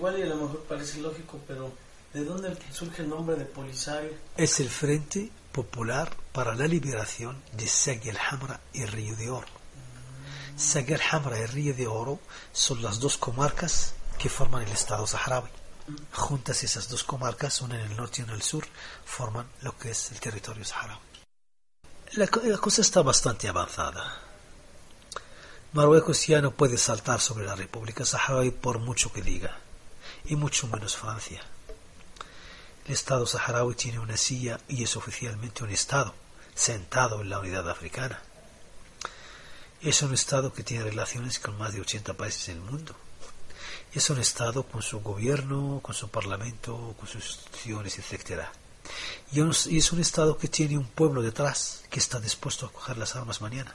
igual y a lo mejor parece lógico, pero ¿de dónde surge el nombre de Polisario? Es el Frente Popular para la Liberación de Sagy el-Hamra y Río de Oro. Sagy el-Hamra y Río de Oro son las dos comarcas que forman el Estado saharaui. Juntas esas dos comarcas, una en el norte y una en el sur, forman lo que es el territorio saharaui. La cosa está bastante avanzada. Marruecos ya no puede saltar sobre la República Saharaui por mucho que diga, y mucho menos Francia. El Estado saharaui tiene una silla y es oficialmente un Estado, sentado en la unidad africana. Es un Estado que tiene relaciones con más de 80 países en el mundo. Es un Estado con su gobierno, con su parlamento, con sus instituciones, etc. Y es un Estado que tiene un pueblo detrás que está dispuesto a coger las armas mañana.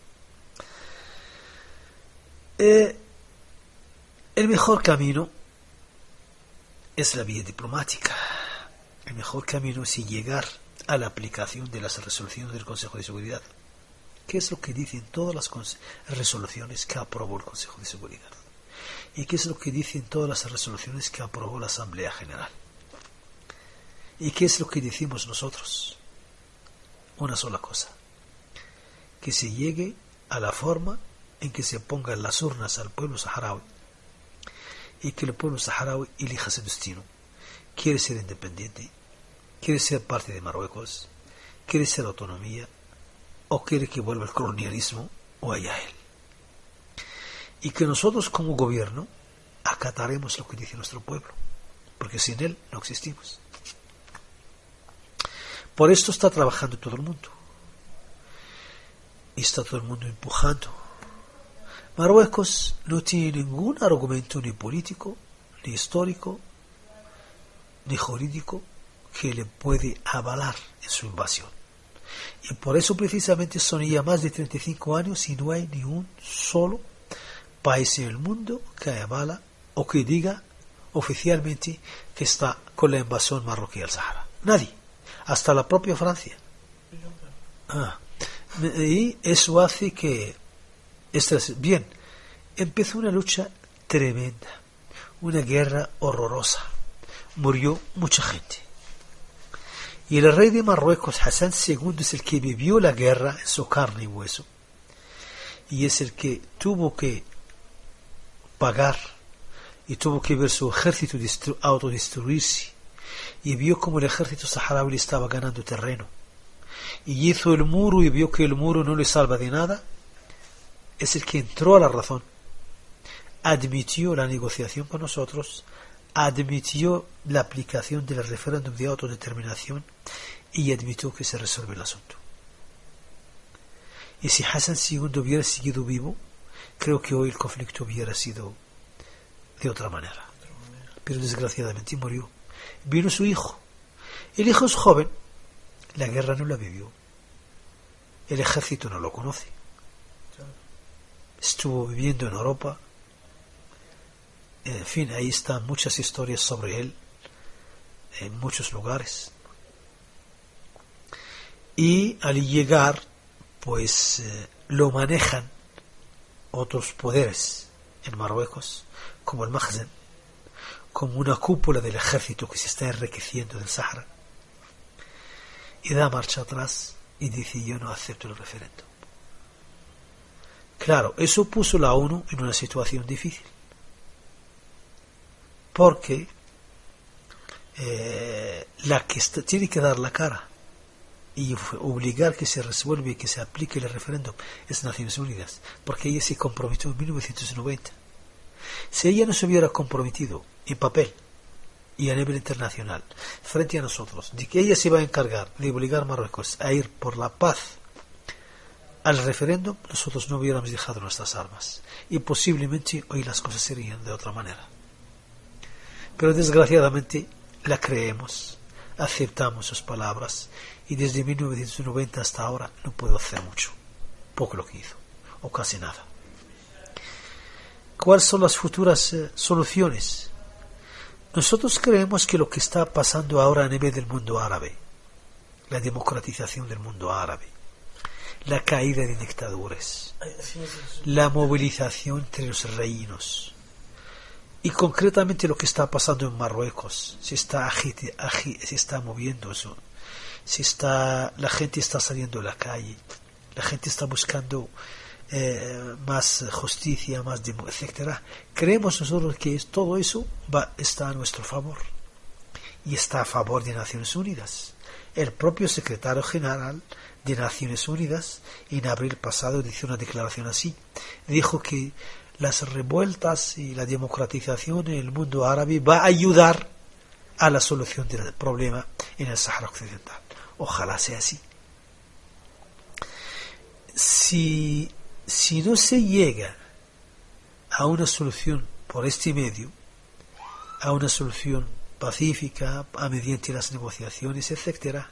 El mejor camino es la vía diplomática. El mejor camino es llegar a la aplicación de las resoluciones del Consejo de Seguridad. ¿Qué es lo que dicen todas las resoluciones que aprobó el Consejo de Seguridad? ¿Y qué es lo que dicen todas las resoluciones que aprobó la Asamblea General? ¿Y qué es lo que decimos nosotros? Una sola cosa: que se llegue a la forma en que se pongan las urnas al pueblo saharaui y que el pueblo saharaui elija su destino. ¿Quiere ser independiente? ¿Quiere ser parte de Marruecos? ¿Quiere ser autonomía? ¿O quiere que vuelva el colonialismo o allá él? Y que nosotros como gobierno acataremos lo que dice nuestro pueblo, porque sin él no existimos. Por esto está trabajando todo el mundo. Y está todo el mundo empujando. Marruecos no tiene ningún argumento ni político, ni histórico, ni jurídico que le puede avalar en su invasión. Y por eso precisamente son ya más de 35 años y no hay ni un solo país en el mundo que avala o que diga oficialmente que está con la invasión marroquí al Sahara. Nadie. Hasta la propia Francia. Y eso hace que bien, empezó una lucha tremenda, una guerra horrorosa, murió mucha gente. Y el rey de Marruecos, Hassan II, es el que vivió la guerra en su carne y hueso, y es el que tuvo que pagar y tuvo que ver su ejército autodestruirse, y vio como el ejército saharaui le estaba ganando terreno, y hizo el muro y vio que el muro no le salva de nada. Es el que entró a la razón, admitió la negociación con nosotros, admitió la aplicación del referéndum de autodeterminación y admitió que se resuelve el asunto. Y si Hassan II hubiera seguido vivo, creo que hoy el conflicto hubiera sido de otra manera. Pero desgraciadamente murió. Vino su hijo. El hijo es joven, la guerra no la vivió, el ejército no lo conoce. Estuvo viviendo en Europa. En fin, ahí están muchas historias sobre él en muchos lugares. Y al llegar, pues lo manejan otros poderes en Marruecos, como el Makhzen, como una cúpula del ejército que se está enriqueciendo del Sahara, y da marcha atrás y dice: yo no acepto el referéndum. Claro, eso puso la ONU en una situación difícil, porque la que tiene que dar la cara y obligar que se resuelva y que se aplique el referéndum es Naciones Unidas, porque ella se comprometió en 1990. Si ella no se hubiera comprometido en papel y a nivel internacional frente a nosotros de que ella se iba a encargar de obligar a Marruecos a ir por la paz al referéndum, nosotros no hubiéramos dejado nuestras armas y posiblemente hoy las cosas serían de otra manera. Pero desgraciadamente la creemos, aceptamos sus palabras, y desde 1990 hasta ahora no puedo hacer mucho, poco lo que hizo, o casi nada. ¿Cuáles son las futuras soluciones? Nosotros creemos que lo que está pasando ahora a nivel del mundo árabe, la democratización del mundo árabe, la caída de dictaduras, la movilización entre los reinos, Y concretamente lo que está pasando en Marruecos, se está moviendo eso, la gente está saliendo a la calle, la gente está buscando más justicia, etcétera. Creemos nosotros que todo eso está a nuestro favor y está a favor de Naciones Unidas. El propio secretario general de Naciones Unidas en abril pasado hizo una declaración así. Dijo que las revueltas y la democratización en el mundo árabe va a ayudar a la solución del problema en el Sáhara Occidental. Ojalá sea así. Si no se llega a una solución por este medio, a una solución pacífica, mediante las negociaciones, etcétera,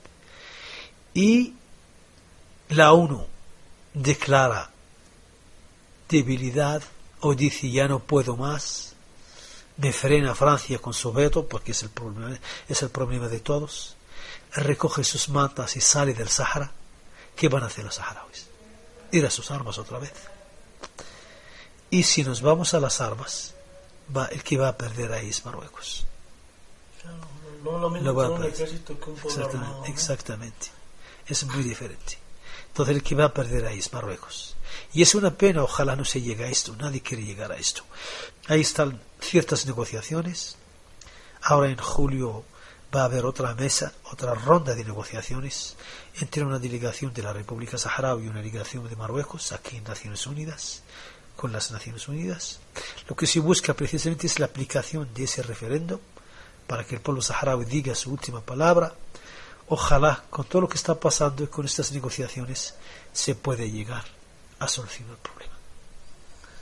y la ONU declara debilidad o dice ya no puedo más, me frena Francia con su veto porque es el problema de todos, recoge sus mantas y sale del Sahara, ¿qué van a hacer los saharauis? Ir a sus armas otra vez. Y si nos vamos a las armas, el que va a perder ahí es Marruecos. No lo mismo con un ejército que un pueblo armado, ¿no? Exactamente. Es muy diferente. Entonces el que va a perder ahí es Marruecos. Y es una pena, ojalá no se llegue a esto. Nadie quiere llegar a esto. Ahí están ciertas negociaciones. Ahora en julio va a haber otra ronda de negociaciones entre una delegación de la República Saharaui y una delegación de Marruecos aquí en Naciones Unidas, con las Naciones Unidas. Lo que se busca precisamente es la aplicación de ese referéndum para que el pueblo saharaui diga su última palabra. Ojalá, con todo lo que está pasando y con estas negociaciones, se pueda llegar a solucionar el problema.